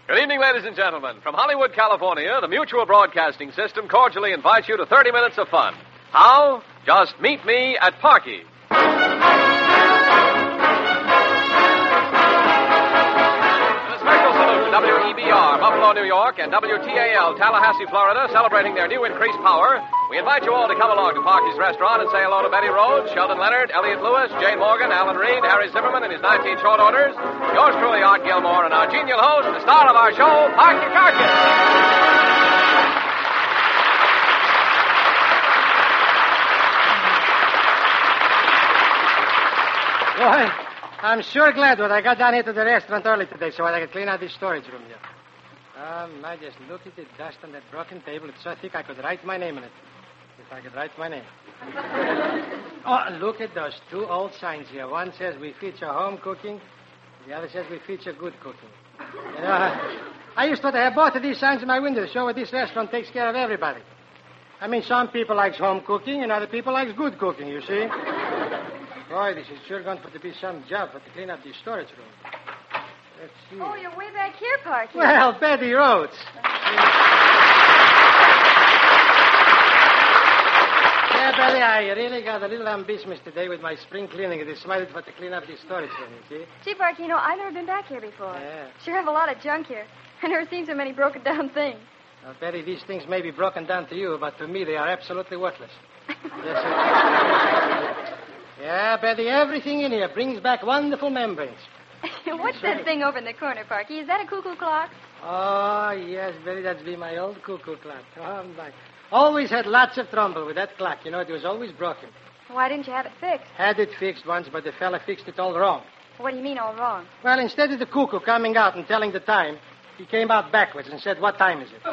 Good evening, ladies and gentlemen. From Hollywood, California, the Mutual Broadcasting System cordially invites you to 30 minutes of fun. How? Just meet me at Parky. WEBR, Buffalo, New York, and WTAL, Tallahassee, Florida, celebrating their new increased power. We invite you all to come along to Parky's Restaurant and say hello to Betty Rhodes, Sheldon Leonard, Elliot Lewis, Jane Morgan, Alan Reed, Harry Zimmerman and his 19 short orders, yours truly, Art Gilmore, and our genial host, the star of our show, Parky Carson. Boy, I'm sure glad that I got down here to the restaurant early today so I could clean out this storage room here. I just look at the dust on that broken table. It's so thick I could write my name on it. If I could write my name. Oh, look at those two old signs here. One says we feature home cooking. The other says we feature good cooking. You know, I used to have both of these signs in my window to show that this restaurant takes care of everybody. I mean, some people likes home cooking and other people likes good cooking, you see. Boy, this is sure going to be some job to clean up this storage room. Let's see. Oh, you're way back here, Parky. Well, Betty Rhodes. Yeah, Betty, I really got a little ambitious today with my spring cleaning. I decided to clean up this storage room, you see. Gee, Parky, you know, I've never been back here before. Yeah. Sure have a lot of junk here. I've never seen so many broken down things. Well, Betty, these things may be broken down to you, but to me they are absolutely worthless. Yes, sir. Yeah, Betty, everything in here brings back wonderful memories. What's that thing over in the corner, Parky? Is that a cuckoo clock? Oh, yes, Betty, that's been my old cuckoo clock. Oh, my. Always had lots of trouble with that clock. You know, it was always broken. Why didn't you have it fixed? Had it fixed once, but the fella fixed it all wrong. What do you mean all wrong? Well, instead of the cuckoo coming out and telling the time, he came out backwards and said, "What time is it?"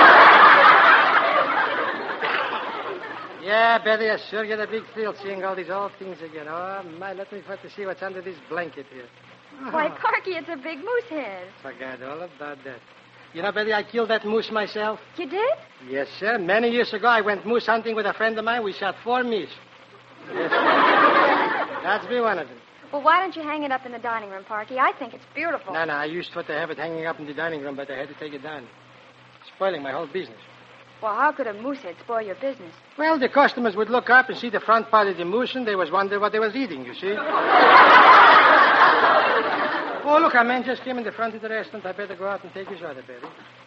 Yeah, Betty, I sure get a big thrill seeing all these old things again. Oh, my, let me first see what's under this blanket here. Why, Parky, it's a big moose head. Forgot all about that. You know, Betty, I killed that moose myself. You did? Yes, sir. Many years ago, I went moose hunting with a friend of mine. We shot 4 meese. Yes, that's me one of them. Well, why don't you hang it up in the dining room, Parky? I think it's beautiful. No, I used to have it hanging up in the dining room, but I had to take it down. Spoiling my whole business. Well, how could a moose head spoil your business? Well, the customers would look up and see the front part of the moose, and they was wonder what they was eating, you see. Oh, look, a man just came in the front of the restaurant. I better go out and take his order, Betty.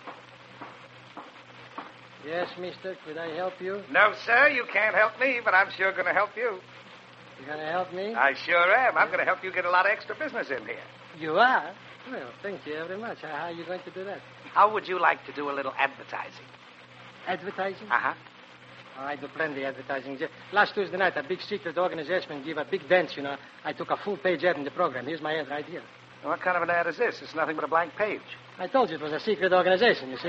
Yes, mister, could I help you? No, sir, you can't help me, but I'm sure going to help you. You going to help me? I sure am. I'm going to help you get a lot of extra business in here. You are? Well, thank you very much. How are you going to do that? How would you like to do a little advertising? Advertising? Uh-huh. Oh, I do plenty of advertising. Last Tuesday night, a big secret organization gave a big dance, you know. I took a full-page ad in the program. Here's my ad right here. What kind of an ad is this? It's nothing but a blank page. I told you it was a secret organization, you see.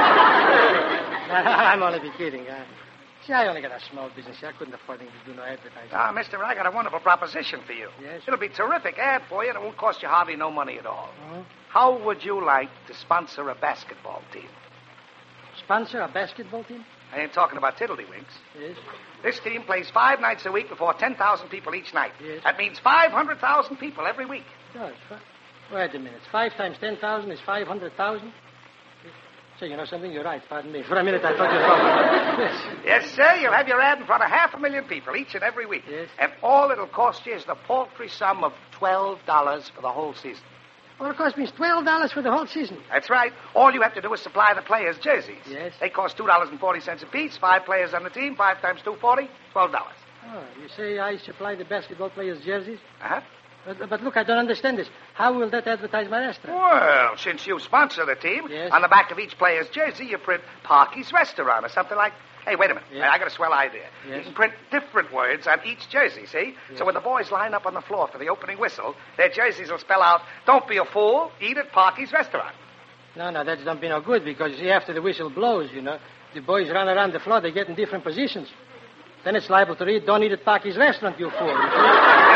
I'm only be kidding. See, I only got a small business. I couldn't afford to do no advertising. Ah, mister, I got a wonderful proposition for you. Yes? It'll be a terrific ad for you, and it won't cost you hardly no money at all. Uh-huh. How would you like to sponsor a basketball team? Sponsor a basketball team? I ain't talking about tiddlywinks. Yes. This team plays 5 nights a week before 10,000 people each night. Yes. That means 500,000 people every week. Gosh, wait a minute. 5 times 10,000 is 500,000? So, you know something? You're right. Pardon me. For a minute, I thought you were wrong. Yes. Yes, sir. You'll have your ad in front of 500,000 people each and every week. Yes. And all it'll cost you is the paltry sum of $12 for the whole season. Well, it cost me $12 for the whole season. That's right. All you have to do is supply the players' jerseys. Yes. They cost $2.40 apiece. 5 players on the team. 5 times $2.40, $12. Oh, you say I supply the basketball players' jerseys? Uh-huh. But look, I don't understand this. How will that advertise my restaurant? Well, since you sponsor the team, Yes. on the back of each player's jersey, you print Parky's Restaurant or something like... Hey, wait a minute. Yes. I got a swell idea. Yes. You can print different words on each jersey, see? Yes. So when the boys line up on the floor for the opening whistle, their jerseys will spell out, "Don't be a fool, eat at Parky's Restaurant." No, that don't be no good because, see, after the whistle blows, you know, the boys run around the floor, they get in different positions. Then it's liable to read, "Don't eat at Parky's Restaurant, you fool." You see?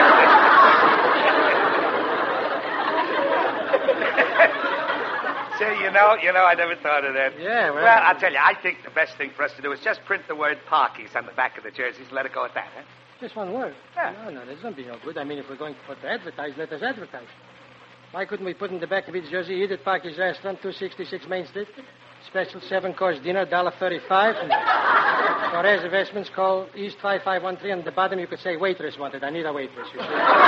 Say, you know, I never thought of that. Yeah, well... Well, I'll tell you, I think the best thing for us to do is just print the word Parky's on the back of the jerseys and let it go at that, huh? Just one word. Yeah. No, that don't be no good. I mean, if we're going to advertise, let us advertise. Why couldn't we put in the back of each jersey, eat at Parky's Restaurant, 266 Main Street? Special 7-course dinner, $1.35. And for reservations, call East 5513. And at the bottom, you could say, waitress wanted. I need a waitress, you see.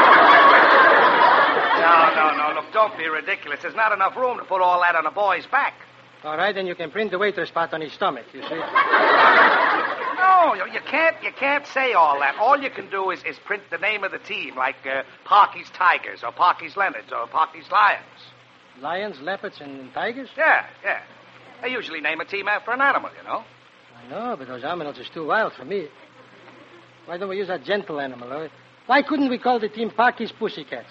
No. Look, don't be ridiculous. There's not enough room to put all that on a boy's back. All right, then you can print the waitress spot on his stomach, you see. No, you can't say all that. All you can do is print the name of the team, like Parky's Tigers or Parky's Leopards or Parky's Lions. Lions, leopards, and tigers? Yeah. They usually name a team after an animal, you know. I know, but those animals are too wild for me. Why don't we use a gentle animal? Huh? Why couldn't we call the team Parky's Pussycats?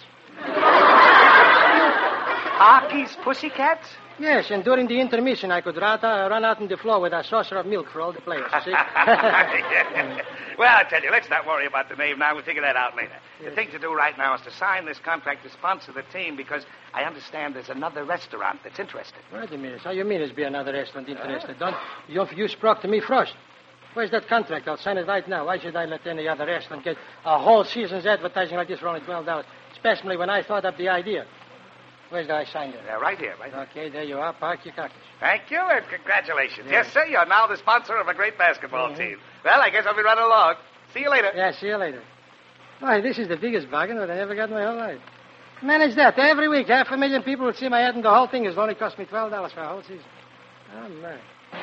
Parky's Pussycats? Yes, and during the intermission, I could run out on the floor with a saucer of milk for all the players, see? Yeah. Well, I tell you, let's not worry about the name now. We'll figure that out later. Yes. The thing to do right now is to sign this contract to sponsor the team because I understand there's another restaurant that's interested. Wait a minute. How you mean there's be another restaurant interested? You spoke to me first. Where's that contract? I'll sign it right now. Why should I let any other restaurant get a whole season's advertising like this for only $12? Especially when I thought up the idea. Where's I signed it? Yeah, right here, right here. Okay, there you are. Park your cockers. Thank you, and congratulations. Yes, sir, you're now the sponsor of a great basketball team. Well, I guess I'll be running along. See you later. Yeah, see you later. Why, this is the biggest bargain that I ever got in my whole life. Manage that. Every week, 500,000 people would see my ad, and the whole thing has only cost me $12 for a whole season. Oh, man.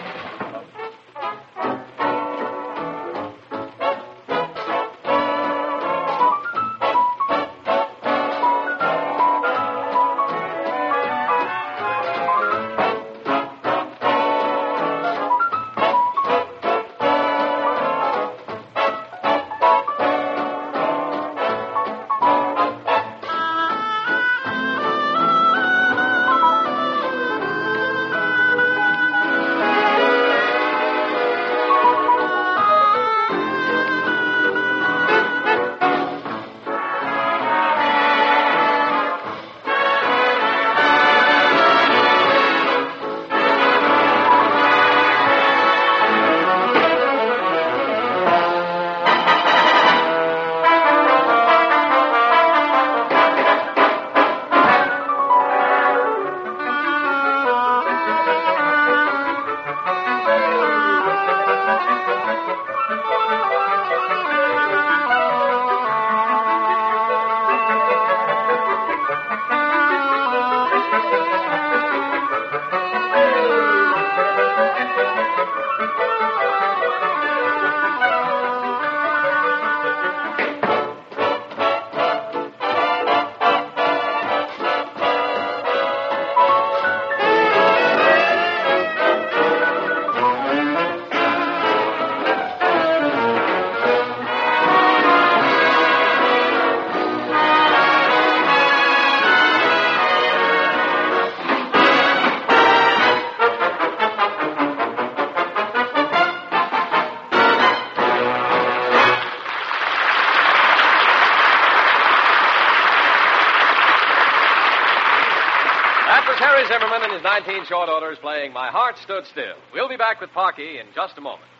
Harry Zimmerman and his 19 short orders playing My Heart Stood Still. We'll be back with Parky in just a moment.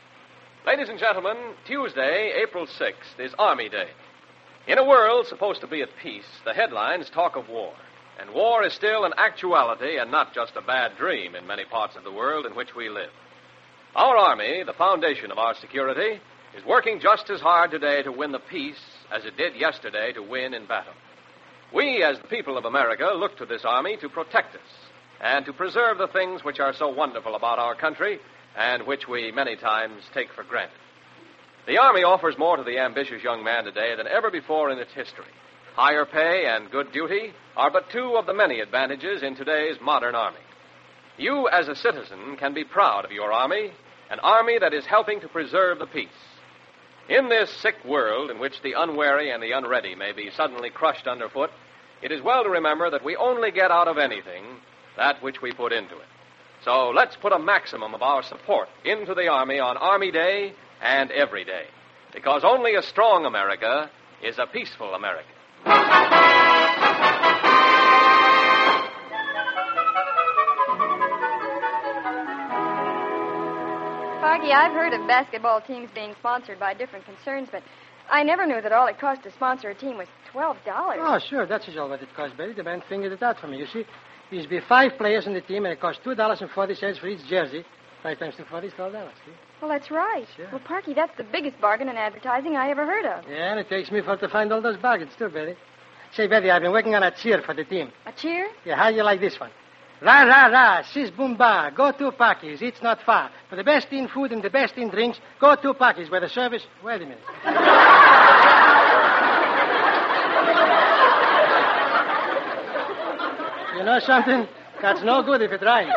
Ladies and gentlemen, Tuesday, April 6th, is Army Day. In a world supposed to be at peace, the headlines talk of war. And war is still an actuality and not just a bad dream in many parts of the world in which we live. Our Army, the foundation of our security, is working just as hard today to win the peace as it did yesterday to win in battle. We, as the people of America, look to this Army to protect us and to preserve the things which are so wonderful about our country and which we many times take for granted. The Army offers more to the ambitious young man today than ever before in its history. Higher pay and good duty are but two of the many advantages in today's modern Army. You, as a citizen, can be proud of your Army, an Army that is helping to preserve the peace. In this sick world in which the unwary and the unready may be suddenly crushed underfoot, it is well to remember that we only get out of anything that which we put into it. So let's put a maximum of our support into the Army on Army Day and every day, because only a strong America is a peaceful America. Parky, I've heard of basketball teams being sponsored by different concerns, but I never knew that all it cost to sponsor a team was $12. Oh, sure. That's all what it costs, Betty. The man fingered it out for me. You see, there's be 5 players in the team, and it costs $2.40 for each jersey. 5 times 2.40 is $12. See? Well, that's right. Sure. Well, Parky, that's the biggest bargain in advertising I ever heard of. Yeah, and it takes me for to find all those bargains, too, Betty. Say, Betty, I've been working on a cheer for the team. A cheer? Yeah, how do you like this one? Ra, ra, ra, sis, boom, ba. Go to Parky's. It's not far. For the best in food and the best in drinks, go to Parky's, where the service... Wait a minute. You know something? That's no good if it rhymes.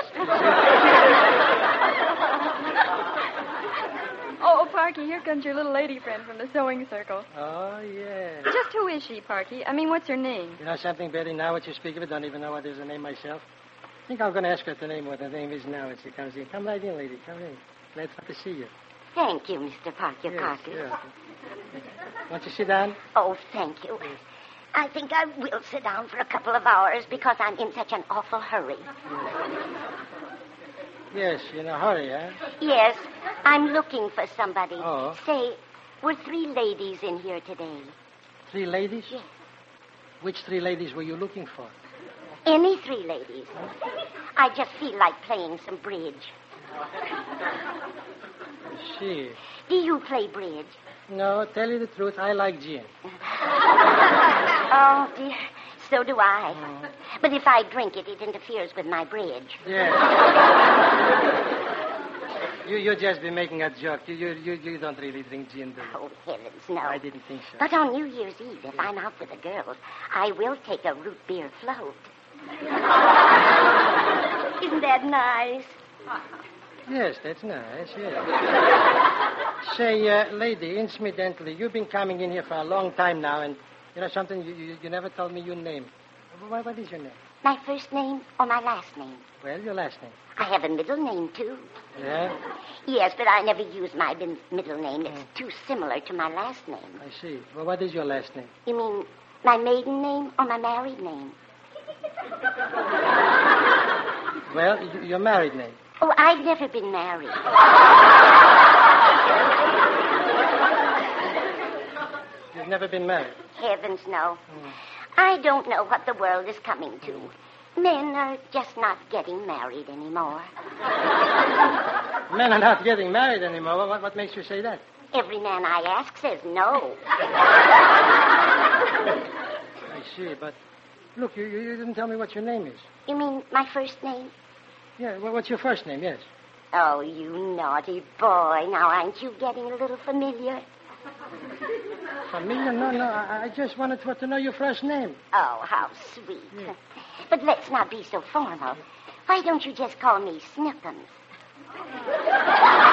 Oh, Parky, here comes your little lady friend from the sewing circle. Oh, yeah. Just who is she, Parky? I mean, what's her name? You know something, Betty? Now what you speak of it, don't even know what is the name myself. I think I'm going to ask her the name, what the name is now as she comes in. Come right in, lady. Come in. Glad to see you. Thank you, Mr. Parker. Yes. Want you sit down? Oh, thank you. I think I will sit down for a couple of hours because I'm in such an awful hurry. Yes, in a hurry, huh? Yes, I'm looking for somebody. Oh. Say, were 3 ladies in here today? 3 ladies? Yes. Which 3 ladies were you looking for? Any 3 ladies. I just feel like playing some bridge. I see. Do you play bridge? No, tell you the truth, I like gin. Oh, dear. So do I. But if I drink it, it interferes with my bridge. Yeah. You just be making a joke. You don't really drink gin, do you? Oh, heavens, no. I didn't think so. But on New Year's Eve, if I'm out with the girls, I will take a root beer float. Isn't that nice? Yes, that's nice, yes. Say, lady, incidentally, you've been coming in here for a long time now, and you know something? You never told me your name. What is your name? My first name or my last name? Well, your last name. I have a middle name, too. Yeah? Yes, but I never use my middle name. It's too similar to my last name. I see. Well, what is your last name? You mean my maiden name or my married name? Well, your married name. Oh, I've never been married. You've never been married? Heavens, no. I don't know what the world is coming to. Men are just not getting married anymore. Men are not getting married anymore. What makes you say that? Every man I ask says no. I see, but look, you didn't tell me what your name is. You mean my first name? Yeah, well, what's your first name, yes? Oh, you naughty boy. Now, aren't you getting a little familiar? Familiar? No, I just wanted to know your first name. Oh, how sweet. Yeah. But let's not be so formal. Why don't you just call me Snookums?